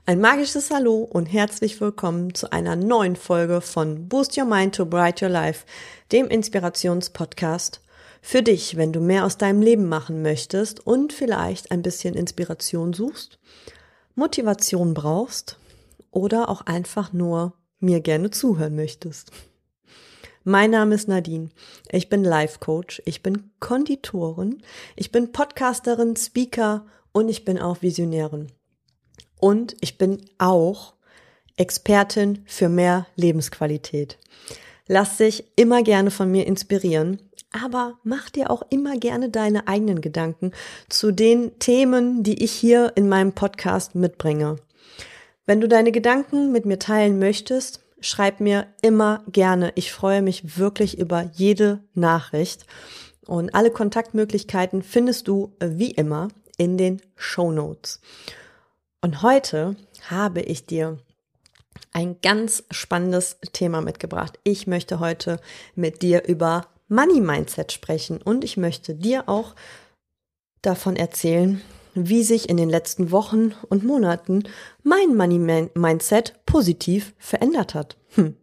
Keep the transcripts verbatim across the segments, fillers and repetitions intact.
Ein magisches Hallo und herzlich willkommen zu einer neuen Folge von Boost Your Mind to Bright Your Life, dem Inspirationspodcast für dich, wenn du mehr aus deinem Leben machen möchtest und vielleicht ein bisschen Inspiration suchst, Motivation brauchst oder auch einfach nur mir gerne zuhören möchtest. Mein Name ist Nadine, ich bin Life Coach, ich bin Konditorin, ich bin Podcasterin, Speaker und ich bin auch Visionärin. Und ich bin auch Expertin für mehr Lebensqualität. Lass dich immer gerne von mir inspirieren, aber mach dir auch immer gerne deine eigenen Gedanken zu den Themen, die ich hier in meinem Podcast mitbringe. Wenn du deine Gedanken mit mir teilen möchtest, schreib mir immer gerne. Ich freue mich wirklich über jede Nachricht. Und alle Kontaktmöglichkeiten findest du wie immer in den Shownotes. Und heute habe ich dir ein ganz spannendes Thema mitgebracht. Ich möchte heute mit dir über Money Mindset sprechen und ich möchte dir auch davon erzählen, wie sich in den letzten Wochen und Monaten mein Money Mindset positiv verändert hat.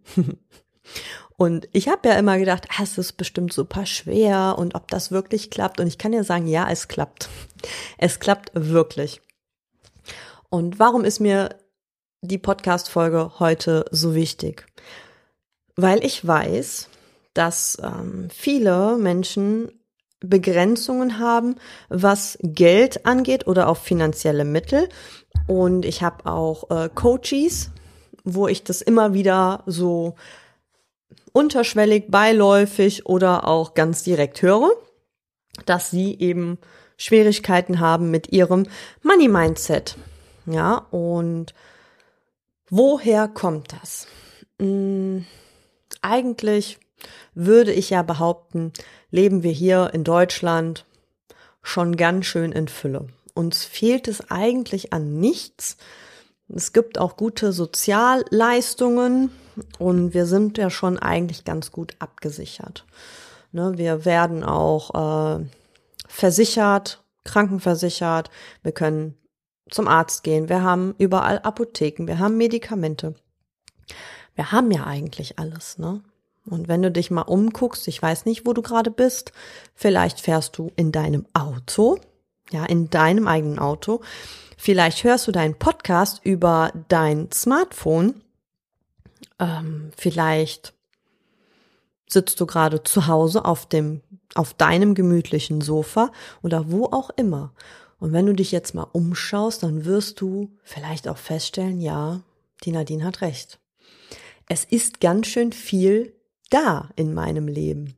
Und ich habe ja immer gedacht, ah, es ist bestimmt super schwer und ob das wirklich klappt. Und ich kann ja sagen, ja, es klappt. Es klappt wirklich. Und warum ist mir die Podcast-Folge heute so wichtig? Weil ich weiß, dass ähm, viele Menschen Begrenzungen haben, was Geld angeht oder auch finanzielle Mittel. Und ich habe auch äh, Coaches, wo ich das immer wieder so unterschwellig, beiläufig oder auch ganz direkt höre, dass sie eben Schwierigkeiten haben mit ihrem Money-Mindset. Ja, und woher kommt das? Hm, eigentlich würde ich ja behaupten, leben wir hier in Deutschland schon ganz schön in Fülle. Uns fehlt es eigentlich an nichts. Es gibt auch gute Sozialleistungen und wir sind ja schon eigentlich ganz gut abgesichert. Ne, wir werden auch äh, versichert, krankenversichert, wir können zum Arzt gehen, wir haben überall Apotheken, wir haben Medikamente. Wir haben ja eigentlich alles, ne? Und wenn du dich mal umguckst, ich weiß nicht, wo du gerade bist, vielleicht fährst du in deinem Auto, ja, in deinem eigenen Auto. Vielleicht hörst du deinen Podcast über dein Smartphone. Ähm, vielleicht sitzt du gerade zu Hause auf dem, auf deinem gemütlichen Sofa oder wo auch immer. Und wenn du dich jetzt mal umschaust, dann wirst du vielleicht auch feststellen, ja, die Nadine hat recht. Es ist ganz schön viel da in meinem Leben.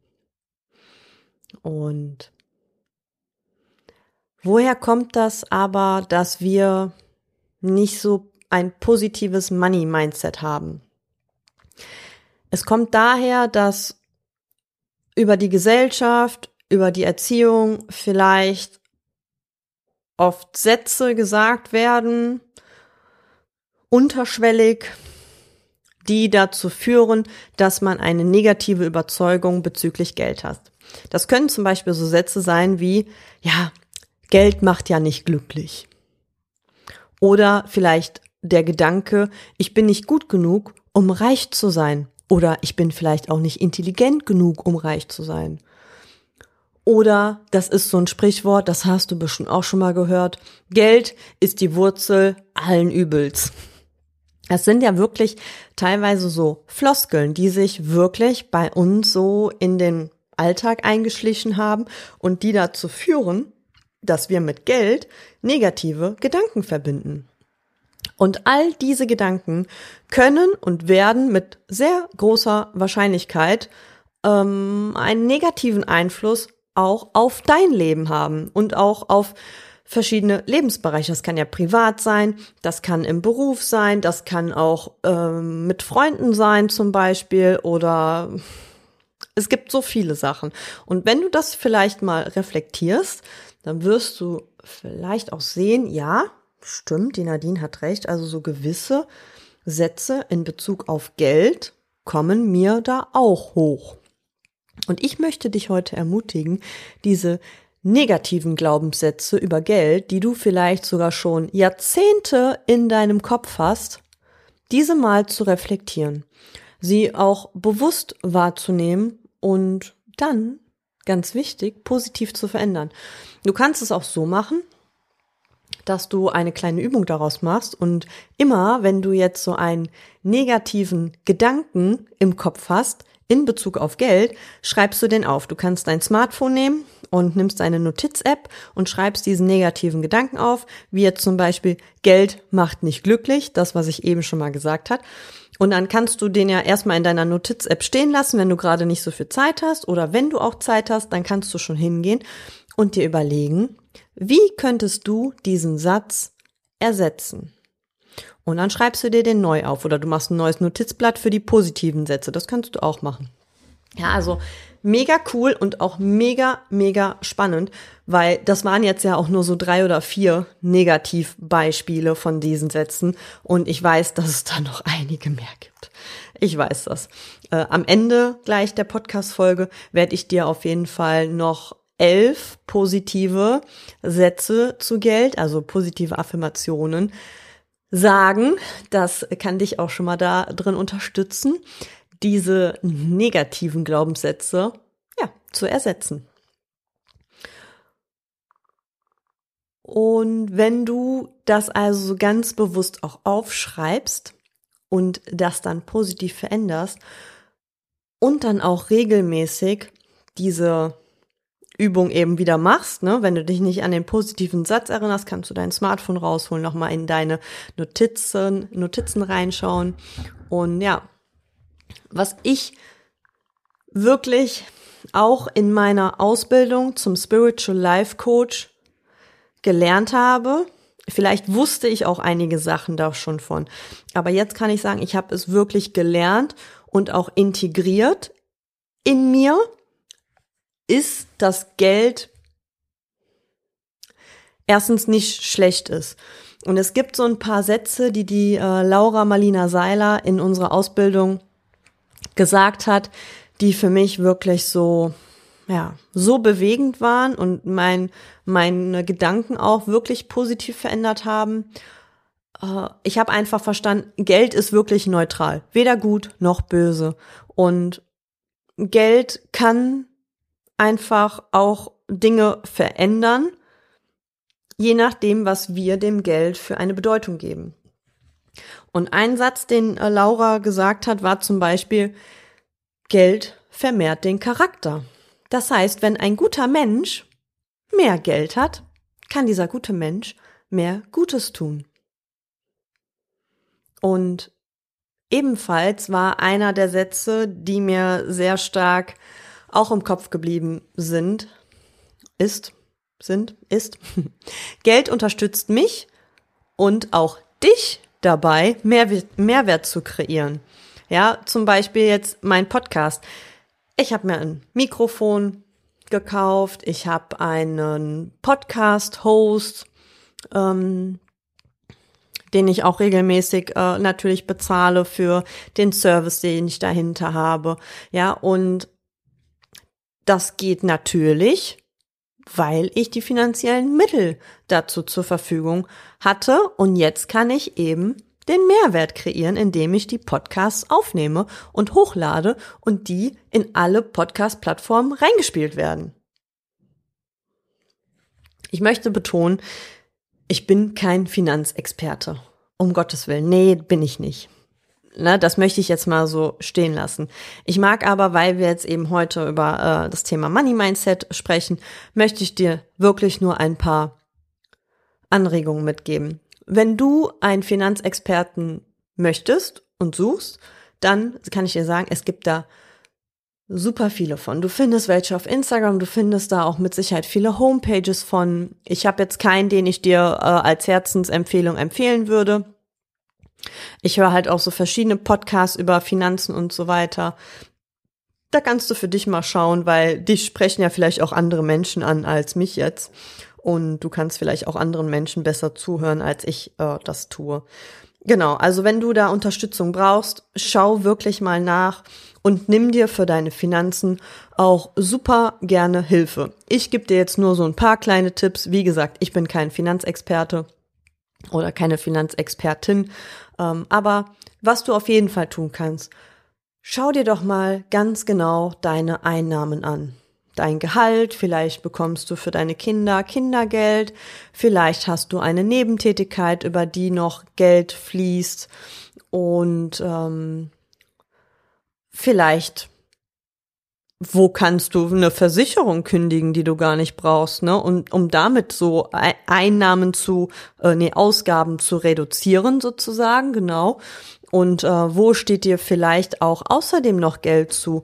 Und woher kommt das aber, dass wir nicht so ein positives Money-Mindset haben? Es kommt daher, dass über die Gesellschaft, über die Erziehung vielleicht oft Sätze gesagt werden, unterschwellig, die dazu führen, dass man eine negative Überzeugung bezüglich Geld hat. Das können zum Beispiel so Sätze sein wie, ja, Geld macht ja nicht glücklich. Oder vielleicht der Gedanke, ich bin nicht gut genug, um reich zu sein. Oder ich bin vielleicht auch nicht intelligent genug, um reich zu sein. Oder, das ist so ein Sprichwort, das hast du bestimmt auch schon mal gehört, Geld ist die Wurzel allen Übels. Das sind ja wirklich teilweise so Floskeln, die sich wirklich bei uns so in den Alltag eingeschlichen haben und die dazu führen, dass wir mit Geld negative Gedanken verbinden. Und all diese Gedanken können und werden mit sehr großer Wahrscheinlichkeit ähm, einen negativen Einfluss auch auf dein Leben haben und auch auf verschiedene Lebensbereiche. Das kann ja privat sein, das kann im Beruf sein, das kann auch ähm, mit Freunden sein zum Beispiel oder es gibt so viele Sachen. Und wenn du das vielleicht mal reflektierst, dann wirst du vielleicht auch sehen, ja, stimmt, die Nadine hat recht, also so gewisse Sätze in Bezug auf Geld kommen mir da auch hoch. Und ich möchte dich heute ermutigen, diese negativen Glaubenssätze über Geld, die du vielleicht sogar schon Jahrzehnte in deinem Kopf hast, diese mal zu reflektieren, sie auch bewusst wahrzunehmen und dann, ganz wichtig, positiv zu verändern. Du kannst es auch so machen, dass du eine kleine Übung daraus machst und immer, wenn du jetzt so einen negativen Gedanken im Kopf hast, in Bezug auf Geld, schreibst du den auf. Du kannst dein Smartphone nehmen und nimmst deine Notiz-App und schreibst diesen negativen Gedanken auf, wie jetzt zum Beispiel, Geld macht nicht glücklich, das, was ich eben schon mal gesagt habe. Und dann kannst du den ja erstmal in deiner Notiz-App stehen lassen, wenn du gerade nicht so viel Zeit hast, oder wenn du auch Zeit hast, dann kannst du schon hingehen und dir überlegen, wie könntest du diesen Satz ersetzen? Und dann schreibst du dir den neu auf oder du machst ein neues Notizblatt für die positiven Sätze. Das kannst du auch machen. Ja, also mega cool und auch mega, mega spannend, weil das waren jetzt ja auch nur so drei oder vier Negativbeispiele von diesen Sätzen und ich weiß, dass es da noch einige mehr gibt. Ich weiß das. Äh, am Ende gleich der Podcast-Folge werde ich dir auf jeden Fall noch elf positive Sätze zu Geld, also positive Affirmationen, sagen. Das kann dich auch schon mal da drin unterstützen, diese negativen Glaubenssätze, ja, zu ersetzen. Und wenn du das also so ganz bewusst auch aufschreibst und das dann positiv veränderst und dann auch regelmäßig diese Übung eben wieder machst, ne? Wenn du dich nicht an den positiven Satz erinnerst, kannst du dein Smartphone rausholen, nochmal in deine Notizen, Notizen reinschauen. Und ja, was ich wirklich auch in meiner Ausbildung zum Spiritual Life Coach gelernt habe, vielleicht wusste ich auch einige Sachen da schon von, aber jetzt kann ich sagen, ich habe es wirklich gelernt und auch integriert in mir, ist, dass Geld erstens nicht schlecht ist. Und es gibt so ein paar Sätze, die die äh, Laura Marlina Seiler in unserer Ausbildung gesagt hat, die für mich wirklich so, ja, so bewegend waren und mein, meine Gedanken auch wirklich positiv verändert haben. Äh, ich habe einfach verstanden, Geld ist wirklich neutral, weder gut noch böse. Und Geld kann einfach auch Dinge verändern, je nachdem, was wir dem Geld für eine Bedeutung geben. Und ein Satz, den äh, Laura gesagt hat, war zum Beispiel, Geld vermehrt den Charakter. Das heißt, wenn ein guter Mensch mehr Geld hat, kann dieser gute Mensch mehr Gutes tun. Und ebenfalls war einer der Sätze, die mir sehr stark auch im Kopf geblieben sind, ist, sind, ist, Geld unterstützt mich und auch dich dabei, Mehrwert, Mehrwert zu kreieren. Ja, zum Beispiel jetzt mein Podcast. Ich habe mir ein Mikrofon gekauft, ich habe einen Podcast-Host, ähm, den ich auch regelmäßig äh, natürlich bezahle für den Service, den ich dahinter habe. Ja, und das geht natürlich, weil ich die finanziellen Mittel dazu zur Verfügung hatte. Und jetzt kann ich eben den Mehrwert kreieren, indem ich die Podcasts aufnehme und hochlade und die in alle Podcast-Plattformen reingespielt werden. Ich möchte betonen, ich bin kein Finanzexperte. Um Gottes Willen. Nee, bin ich nicht. Ne, das möchte ich jetzt mal so stehen lassen. Ich mag aber, weil wir jetzt eben heute über äh, das Thema Money Mindset sprechen, möchte ich dir wirklich nur ein paar Anregungen mitgeben. Wenn du einen Finanzexperten möchtest und suchst, dann kann ich dir sagen, es gibt da super viele von. Du findest welche auf Instagram, du findest da auch mit Sicherheit viele Homepages von. Ich habe jetzt keinen, den ich dir äh, als Herzensempfehlung empfehlen würde. Ich höre halt auch so verschiedene Podcasts über Finanzen und so weiter. Da kannst du für dich mal schauen, weil dich sprechen ja vielleicht auch andere Menschen an als mich jetzt. Und du kannst vielleicht auch anderen Menschen besser zuhören, als ich äh, das tue. Genau, also wenn du da Unterstützung brauchst, schau wirklich mal nach und nimm dir für deine Finanzen auch super gerne Hilfe. Ich gebe dir jetzt nur so ein paar kleine Tipps. Wie gesagt, ich bin kein Finanzexperte oder keine Finanzexpertin, ähm, aber was du auf jeden Fall tun kannst, schau dir doch mal ganz genau deine Einnahmen an. Dein Gehalt, vielleicht bekommst du für deine Kinder Kindergeld, vielleicht hast du eine Nebentätigkeit, über die noch Geld fließt und ähm, vielleicht, wo kannst du eine Versicherung kündigen, die du gar nicht brauchst, ne? Und um damit so Einnahmen zu, äh, nee, Ausgaben zu reduzieren sozusagen, genau. Und äh, wo steht dir vielleicht auch außerdem noch Geld zu?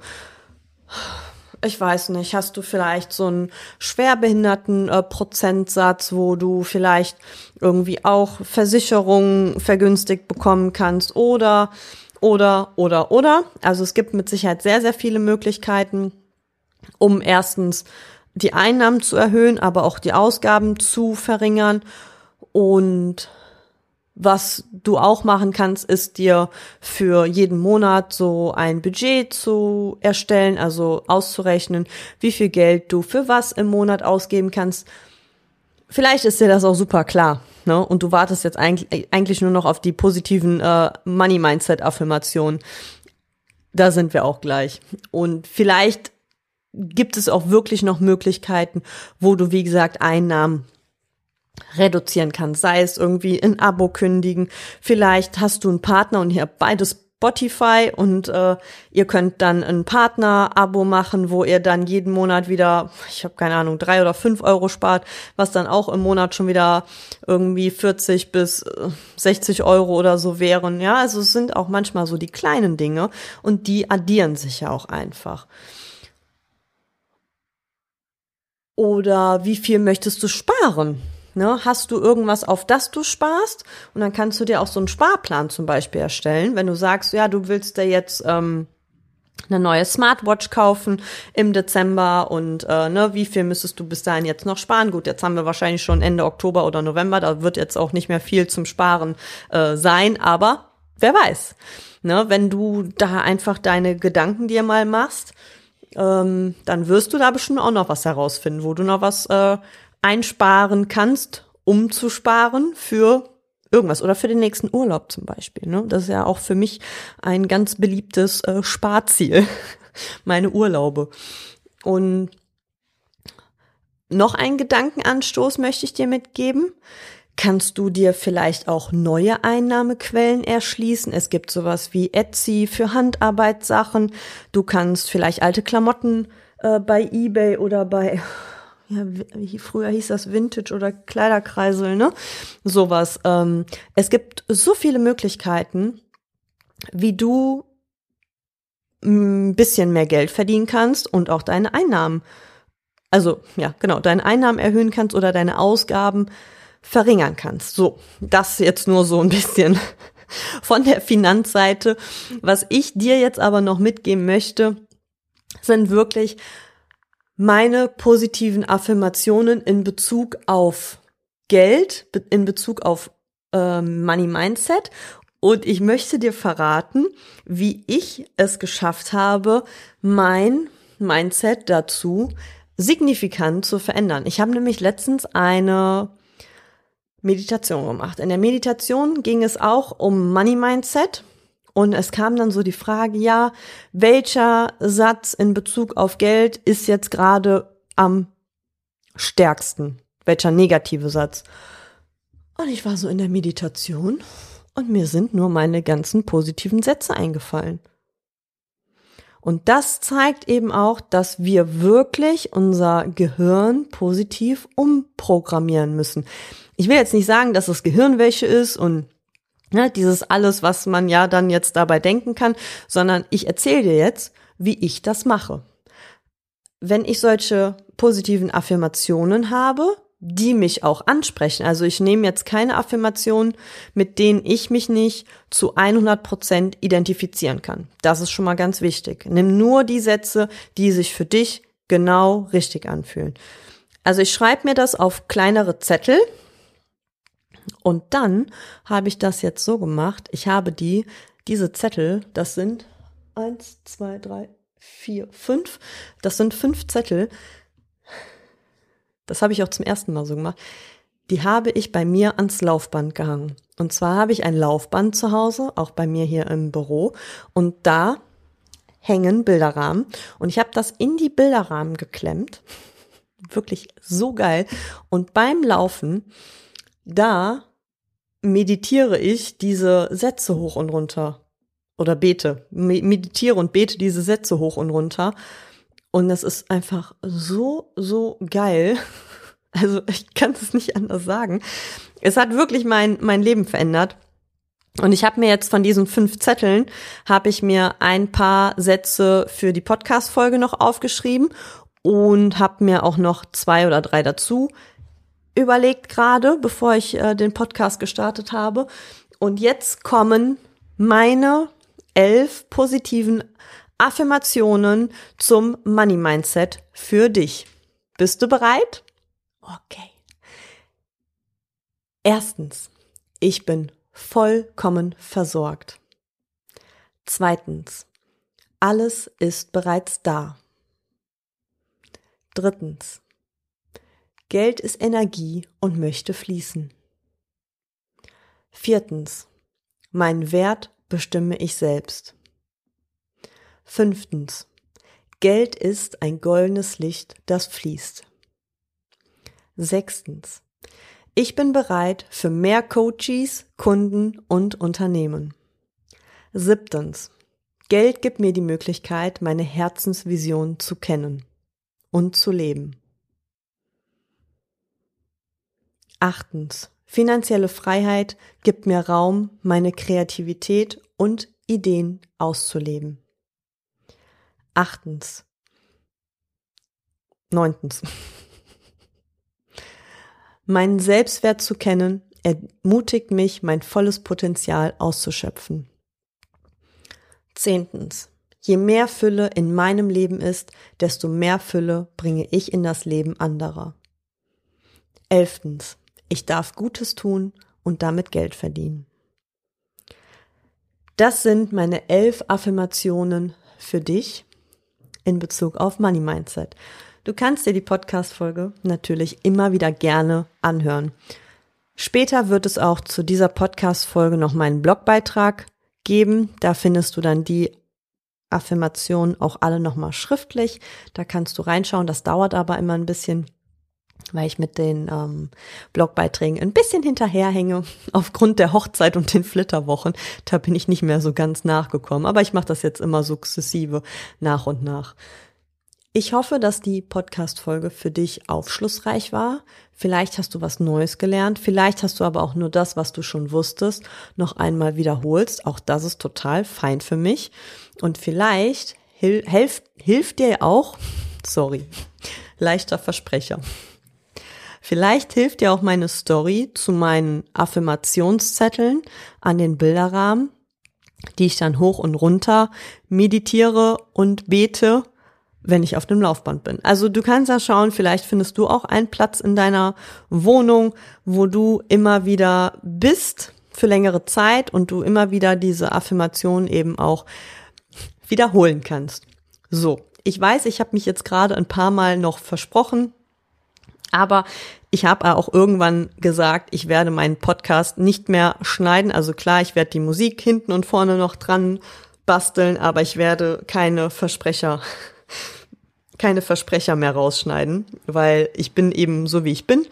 Ich weiß nicht, hast du vielleicht so einen schwerbehinderten äh, Prozentsatz, wo du vielleicht irgendwie auch Versicherungen vergünstigt bekommen kannst oder, oder, oder, oder. Also es gibt mit Sicherheit sehr, sehr viele Möglichkeiten, um erstens die Einnahmen zu erhöhen, aber auch die Ausgaben zu verringern. Und was du auch machen kannst, ist dir für jeden Monat so ein Budget zu erstellen, also auszurechnen, wie viel Geld du für was im Monat ausgeben kannst. Vielleicht ist dir das auch super klar, ne? Und du wartest jetzt eigentlich, eigentlich nur noch auf die positiven äh, Money-Mindset-Affirmationen. Da sind wir auch gleich. Und vielleicht gibt es auch wirklich noch Möglichkeiten, wo du, wie gesagt, Einnahmen reduzieren kannst, sei es irgendwie ein Abo kündigen, vielleicht hast du einen Partner und ihr habt beides Spotify und äh, ihr könnt dann ein Partner-Abo machen, wo ihr dann jeden Monat wieder, ich habe keine Ahnung, drei oder fünf Euro spart, was dann auch im Monat schon wieder irgendwie vierzig bis sechzig Euro oder so wären. Ja, also es sind auch manchmal so die kleinen Dinge und die addieren sich ja auch einfach. Oder wie viel möchtest du sparen? Ne, hast du irgendwas, auf das du sparst? Und dann kannst du dir auch so einen Sparplan zum Beispiel erstellen. Wenn du sagst, ja, du willst dir jetzt ähm, eine neue Smartwatch kaufen im Dezember und äh, ne, wie viel müsstest du bis dahin jetzt noch sparen? Gut, jetzt haben wir wahrscheinlich schon Ende Oktober oder November, da wird jetzt auch nicht mehr viel zum Sparen äh, sein, aber wer weiß. Ne, wenn du da einfach deine Gedanken dir mal machst, ähm, dann wirst du da bestimmt auch noch was herausfinden, wo du noch was äh, einsparen kannst, um zu sparen für irgendwas oder für den nächsten Urlaub zum Beispiel. Ne? Das ist ja auch für mich ein ganz beliebtes äh, Sparziel, meine Urlaube. Und noch einen Gedankenanstoß möchte ich dir mitgeben. Kannst du dir vielleicht auch neue Einnahmequellen erschließen? Es gibt sowas wie Etsy für Handarbeitssachen. Du kannst vielleicht alte Klamotten äh, bei eBay oder bei ja, wie früher hieß das Vintage oder Kleiderkreisel, ne? Sowas. Ähm, es gibt so viele Möglichkeiten, wie du ein bisschen mehr Geld verdienen kannst und auch deine Einnahmen, also ja, genau, deine Einnahmen erhöhen kannst oder deine Ausgaben verringern kannst. So, das jetzt nur so ein bisschen von der Finanzseite. Was ich dir jetzt aber noch mitgeben möchte, sind wirklich meine positiven Affirmationen in Bezug auf Geld, in Bezug auf äh, Money Mindset. Und ich möchte dir verraten, wie ich es geschafft habe, mein Mindset dazu signifikant zu verändern. Ich habe nämlich letztens eine Meditation gemacht. In der Meditation ging es auch um Money Mindset. Und es kam dann so die Frage, ja, welcher Satz in Bezug auf Geld ist jetzt gerade am stärksten? Welcher negative Satz? Und ich war so in der Meditation und mir sind nur meine ganzen positiven Sätze eingefallen. Und das zeigt eben auch, dass wir wirklich unser Gehirn positiv umprogrammieren müssen. Ich will jetzt nicht sagen, dass das Gehirnwäsche ist und Ne, dieses alles, was man ja dann jetzt dabei denken kann, sondern ich erzähle dir jetzt, wie ich das mache. Wenn ich solche positiven Affirmationen habe, die mich auch ansprechen, also ich nehme jetzt keine Affirmationen, mit denen ich mich nicht zu hundert Prozent identifizieren kann. Das ist schon mal ganz wichtig. Nimm nur die Sätze, die sich für dich genau richtig anfühlen. Also ich schreibe mir das auf kleinere Zettel. Und dann habe ich das jetzt so gemacht, ich habe die, diese Zettel, das sind eins, zwei, drei, vier, fünf, das sind fünf Zettel, das habe ich auch zum ersten Mal so gemacht, die habe ich bei mir ans Laufband gehangen. Und zwar habe ich ein Laufband zu Hause, auch bei mir hier im Büro, und da hängen Bilderrahmen und ich habe das in die Bilderrahmen geklemmt, wirklich so geil, und beim Laufen, da meditiere ich diese Sätze hoch und runter oder bete, meditiere und bete diese Sätze hoch und runter und das ist einfach so, so geil, also ich kann es nicht anders sagen, es hat wirklich mein, mein Leben verändert. Und ich habe mir jetzt von diesen fünf Zetteln, habe ich mir ein paar Sätze für die Podcast-Folge noch aufgeschrieben und habe mir auch noch zwei oder drei dazu überlegt gerade, bevor ich äh, den Podcast gestartet habe. Und jetzt kommen meine elf positiven Affirmationen zum Money Mindset für dich. Bist du bereit? Okay. Erstens, ich bin vollkommen versorgt. Zweitens, alles ist bereits da. Drittens, Geld ist Energie und möchte fließen. Viertens, mein Wert bestimme ich selbst. Fünftens, Geld ist ein goldenes Licht, das fließt. Sechstens, ich bin bereit für mehr Coaches, Kunden und Unternehmen. Siebtens, Geld gibt mir die Möglichkeit, meine Herzensvision zu kennen und zu leben. Achtens, finanzielle Freiheit gibt mir Raum, meine Kreativität und Ideen auszuleben. Achtens, neuntens, meinen Selbstwert zu kennen, ermutigt mich, mein volles Potenzial auszuschöpfen. Zehntens, je mehr Fülle in meinem Leben ist, desto mehr Fülle bringe ich in das Leben anderer. Elftens, ich darf Gutes tun und damit Geld verdienen. Das sind meine elf Affirmationen für dich in Bezug auf Money Mindset. Du kannst dir die Podcast-Folge natürlich immer wieder gerne anhören. Später wird es auch zu dieser Podcast-Folge noch meinen Blogbeitrag geben. Da findest du dann die Affirmationen auch alle nochmal schriftlich. Da kannst du reinschauen. Das dauert aber immer ein bisschen, weil ich mit den ähm, Blogbeiträgen ein bisschen hinterherhänge. Aufgrund der Hochzeit und den Flitterwochen, da bin ich nicht mehr so ganz nachgekommen. Aber ich mache das jetzt immer sukzessive nach und nach. Ich hoffe, dass die Podcast-Folge für dich aufschlussreich war. Vielleicht hast du was Neues gelernt. Vielleicht hast du aber auch nur das, was du schon wusstest, noch einmal wiederholst. Auch das ist total fein für mich. Und vielleicht hil- helf- hilft dir auch, sorry, leichter Versprecher. Vielleicht hilft dir auch meine Story zu meinen Affirmationszetteln an den Bilderrahmen, die ich dann hoch und runter meditiere und bete, wenn ich auf dem Laufband bin. Also du kannst ja schauen, vielleicht findest du auch einen Platz in deiner Wohnung, wo du immer wieder bist für längere Zeit und du immer wieder diese Affirmation eben auch wiederholen kannst. So, ich weiß, ich habe mich jetzt gerade ein paar Mal noch versprochen, aber ich habe auch irgendwann gesagt, ich werde meinen Podcast nicht mehr schneiden. Also klar, ich werde die Musik hinten und vorne noch dran basteln, aber ich werde keine Versprecher keine Versprecher mehr rausschneiden, weil ich bin eben so, wie ich bin.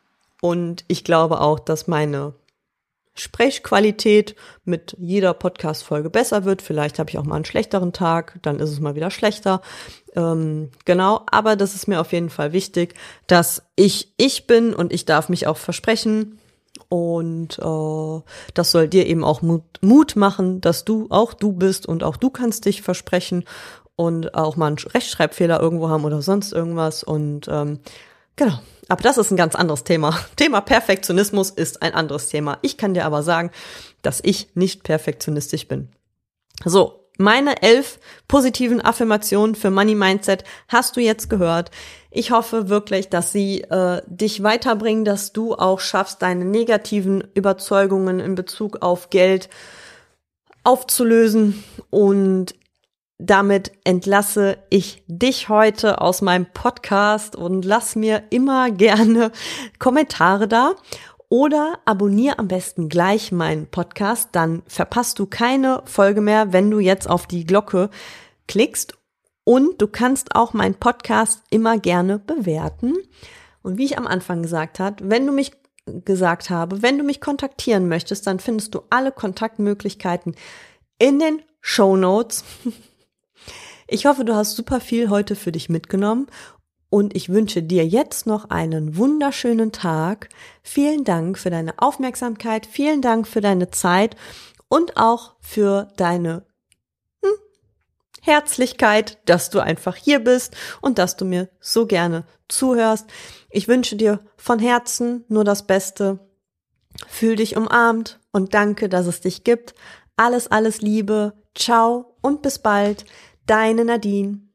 Und ich glaube auch, dass meine Sprechqualität mit jeder Podcast-Folge besser wird. Vielleicht habe ich auch mal einen schlechteren Tag, dann ist es mal wieder schlechter. Ähm, genau, aber das ist mir auf jeden Fall wichtig, dass ich ich bin und ich darf mich auch versprechen. Und äh, das soll dir eben auch Mut, Mut machen, dass du auch du bist und auch du kannst dich versprechen und auch mal einen Rechtschreibfehler irgendwo haben oder sonst irgendwas. Und ähm, genau, aber das ist ein ganz anderes Thema. Thema Perfektionismus ist ein anderes Thema. Ich kann dir aber sagen, dass ich nicht perfektionistisch bin. So, Meine elf positiven Affirmationen für Money Mindset hast du jetzt gehört. Ich hoffe wirklich, dass sie äh, dich weiterbringen, dass du auch schaffst, deine negativen Überzeugungen in Bezug auf Geld aufzulösen. Und damit entlasse ich dich heute aus meinem Podcast und lass mir immer gerne Kommentare da. Oder abonniere am besten gleich meinen Podcast, dann verpasst du keine Folge mehr, wenn du jetzt auf die Glocke klickst. Und du kannst auch meinen Podcast immer gerne bewerten. Und wie ich am Anfang gesagt habe, wenn du mich gesagt habe, wenn du mich kontaktieren möchtest, dann findest du alle Kontaktmöglichkeiten in den Shownotes. Ich hoffe, du hast super viel heute für dich mitgenommen. Und ich wünsche dir jetzt noch einen wunderschönen Tag. Vielen Dank für deine Aufmerksamkeit, vielen Dank für deine Zeit und auch für deine hm, Herzlichkeit, dass du einfach hier bist und dass du mir so gerne zuhörst. Ich wünsche dir von Herzen nur das Beste. Fühl dich umarmt und danke, dass es dich gibt. Alles, alles Liebe. Ciao und bis bald. Deine Nadine.